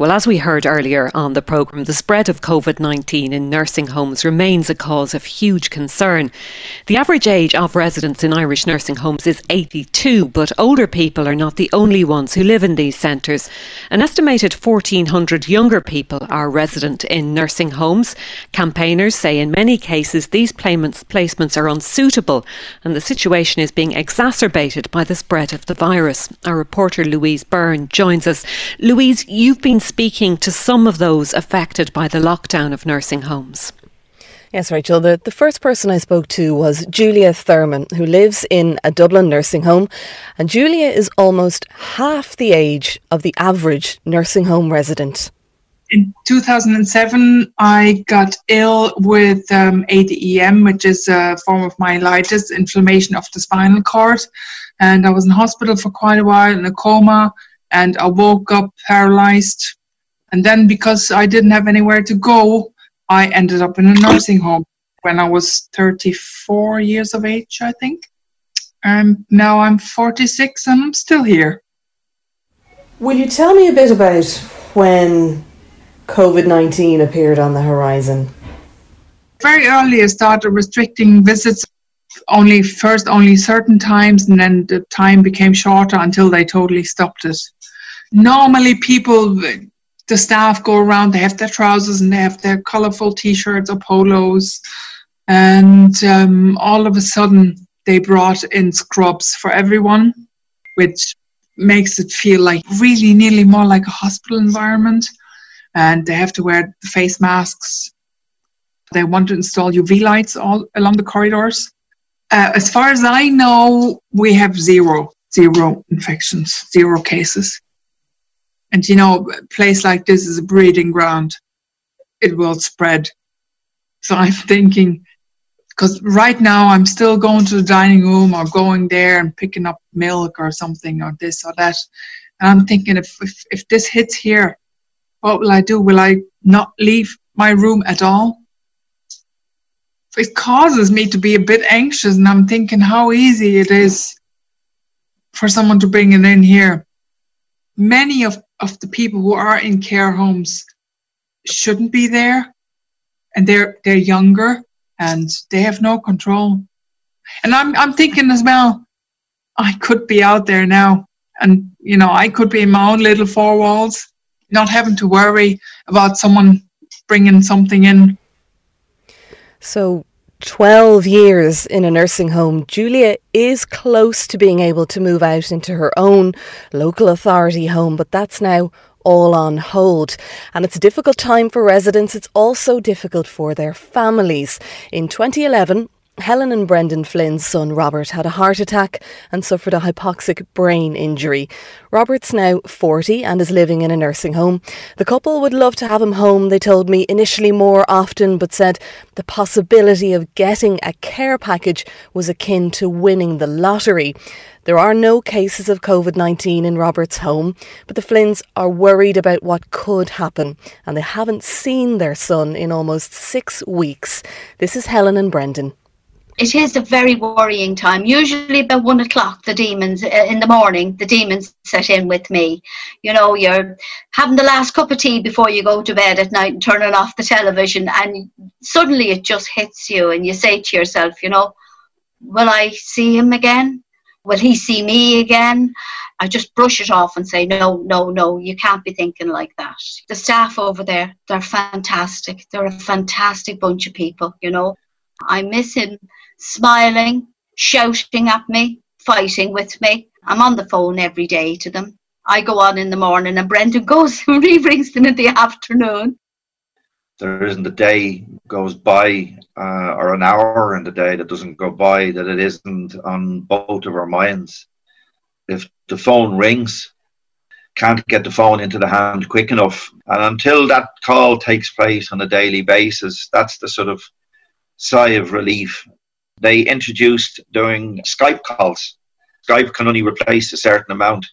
Well, as we heard earlier on the programme, the spread of COVID-19 in nursing homes remains a cause of huge concern. The average age of residents in Irish nursing homes is 82, but older people are not the only ones who live in these centres. An estimated 1,400 younger people are resident in nursing homes. Campaigners say in many cases these placements are unsuitable, and the situation is being exacerbated by the spread of the virus. Our reporter Louise Byrne joins us. Louise, you've been speaking to some of those affected by the lockdown of nursing homes. Yes, Rachel. The first person I spoke to was Julia Thurman, who lives in a Dublin nursing home. And Julia is almost half the age of the average nursing home resident. In 2007, I got ill with ADEM, which is a form of myelitis, inflammation of the spinal cord. And I was in hospital for quite a while in a coma, and I woke up paralysed. And then because I didn't have anywhere to go, I ended up in a nursing home when I was 34 years of age, I think. And now I'm 46 and I'm still here. Will you tell me a bit about when COVID-19 appeared on the horizon? Very early I started restricting visits only certain times, and then the time became shorter until they totally stopped it. Normally the staff go around, they have their trousers and they have their colourful t-shirts or polos, and all of a sudden they brought in scrubs for everyone, which makes it feel like really nearly more like a hospital environment. And they have to wear the face masks. They want to install UV lights all along the corridors. As far as I know, we have zero infections, 0 cases. And a place like this is a breeding ground. It will spread. So I'm thinking, because right now I'm still going to the dining room or going there and picking up milk or something or this or that. And I'm thinking, if this hits here, what will I do? Will I not leave my room at all? It causes me to be a bit anxious, and I'm thinking how easy it is for someone to bring it in here. Many of the people who are in care homes shouldn't be there, and they're younger and they have no control. And I'm thinking as well, I could be out there now, and I could be in my own little 4 walls, not having to worry about someone bringing something in. So 12 years in a nursing home, Julia is close to being able to move out into her own local authority home, but that's now all on hold. And it's a difficult time for residents. It's also difficult for their families. In 2011, Helen and Brendan Flynn's son Robert had a heart attack and suffered a hypoxic brain injury. Robert's now 40 and is living in a nursing home. The couple would love to have him home, they told me, initially more often, but said the possibility of getting a care package was akin to winning the lottery. There are no cases of COVID-19 in Robert's home, but the Flynns are worried about what could happen, and they haven't seen their son in almost 6 weeks. This is Helen and Brendan. It is a very worrying time. Usually about 1 o'clock, the demons set in with me. You're having the last cup of tea before you go to bed at night and turning off the television, and suddenly it just hits you and you say to yourself, will I see him again? Will he see me again? I just brush it off and say, no, you can't be thinking like that. The staff over there, they're fantastic. They're a fantastic bunch of people, I miss him smiling, shouting at me, fighting with me. I'm on the phone every day to them. I go on in the morning and Brendan goes and re-rings them in the afternoon. There isn't a day goes by or an hour in the day that doesn't go by that it isn't on both of our minds. If the phone rings, can't get the phone into the hand quick enough. And until that call takes place on a daily basis, that's the sort of sigh of relief. They introduced doing Skype calls. Skype can only replace a certain amount.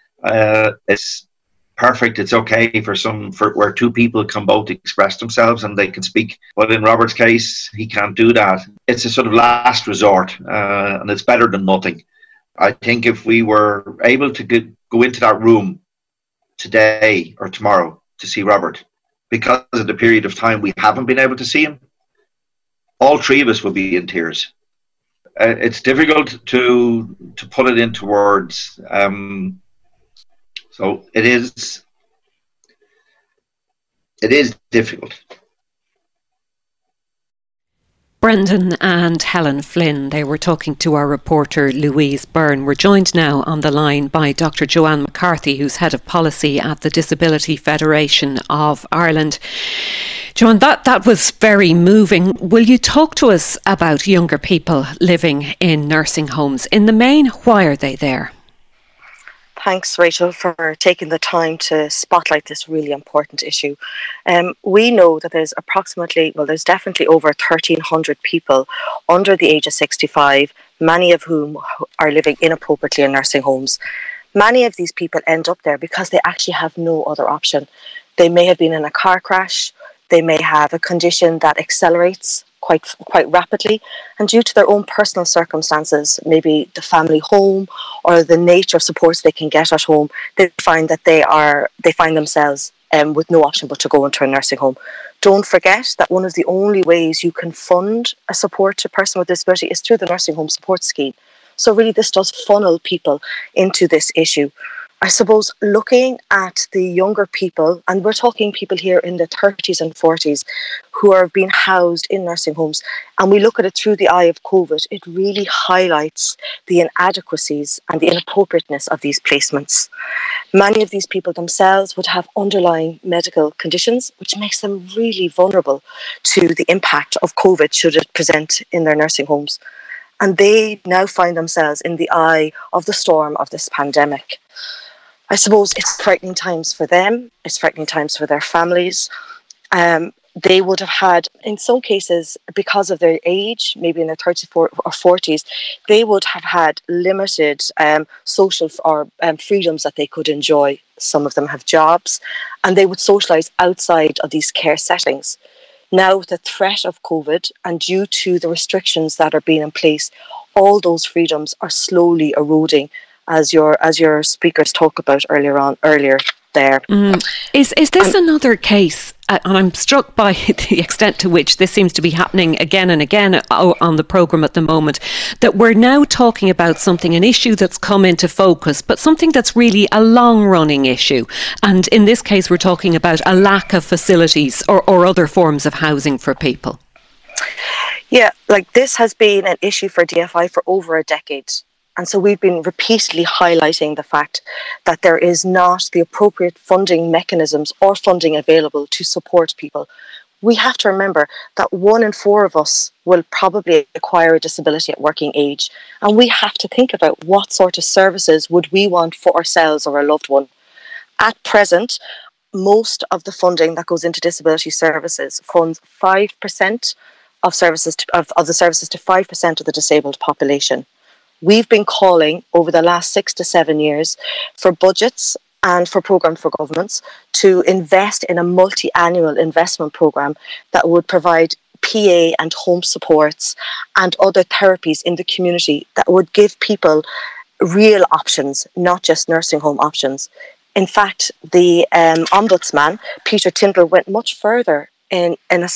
It's perfect. It's okay for where 2 people can both express themselves and they can speak. But in Robert's case, he can't do that. It's a sort of last resort, and it's better than nothing. I think if we were able to go into that room today or tomorrow to see Robert because of the period of time we haven't been able to see him, all three of us will be in tears. It's difficult to put it into words. So it is difficult. Brendan and Helen Flynn, they were talking to our reporter Louise Byrne. We're joined now on the line by Dr. Joanne McCarthy, who's Head of Policy at the Disability Federation of Ireland. Joanne, that was very moving. Will you talk to us about younger people living in nursing homes? In the main, why are they there? Thanks, Rachel, for taking the time to spotlight this really important issue. We know that there's definitely over 1,300 people under the age of 65, many of whom are living inappropriately in nursing homes. Many of these people end up there because they actually have no other option. They may have been in a car crash, they may have a condition that accelerates quite rapidly, and due to their own personal circumstances, maybe the family home or the nature of supports they can get at home, they find that they find themselves with no option but to go into a nursing home. Don't forget that one of the only ways you can fund a support to a person with disability is through the nursing home support scheme. So really this does funnel people into this issue. I suppose looking at the younger people, and we're talking people here in the 30s and 40s who are being housed in nursing homes, and we look at it through the eye of COVID, it really highlights the inadequacies and the inappropriateness of these placements. Many of these people themselves would have underlying medical conditions, which makes them really vulnerable to the impact of COVID should it present in their nursing homes. And they now find themselves in the eye of the storm of this pandemic. I suppose it's frightening times for them, it's frightening times for their families. They would have had, in some cases, because of their age, maybe in their 30s or 40s, they would have had limited social freedoms that they could enjoy. Some of them have jobs, and they would socialise outside of these care settings. Now, with the threat of COVID and due to the restrictions that are being in place, all those freedoms are slowly eroding, as your speakers talk about earlier there. Is this another case, and I'm struck by the extent to which this seems to be happening again and again on the programme at the moment, that we're now talking about an issue that's come into focus, but something that's really a long-running issue. And in this case, we're talking about a lack of facilities or other forms of housing for people. Yeah, this has been an issue for DFI for over a decade. And so we've been repeatedly highlighting the fact that there is not the appropriate funding mechanisms or funding available to support people. We have to remember that 1 in 4 of us will probably acquire a disability at working age. And we have to think about what sort of services would we want for ourselves or a loved one. At present, most of the funding that goes into disability services funds 5% of the services to 5% of the disabled population. We've been calling over the last 6 to 7 years for budgets and for programmes for governments to invest in a multi-annual investment programme that would provide PA and home supports and other therapies in the community that would give people real options, not just nursing home options. In fact, the Ombudsman, Peter Tyndall, went much further in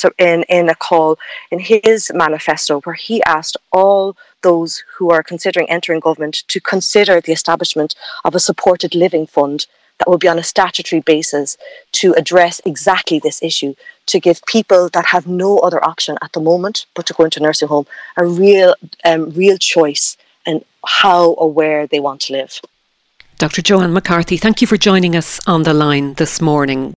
a call in his manifesto where he asked all those who are considering entering government to consider the establishment of a supported living fund that will be on a statutory basis to address exactly this issue, to give people that have no other option at the moment but to go into a nursing home a real choice in how or where they want to live. Dr. Joanne McCarthy, thank you for joining us on the line this morning.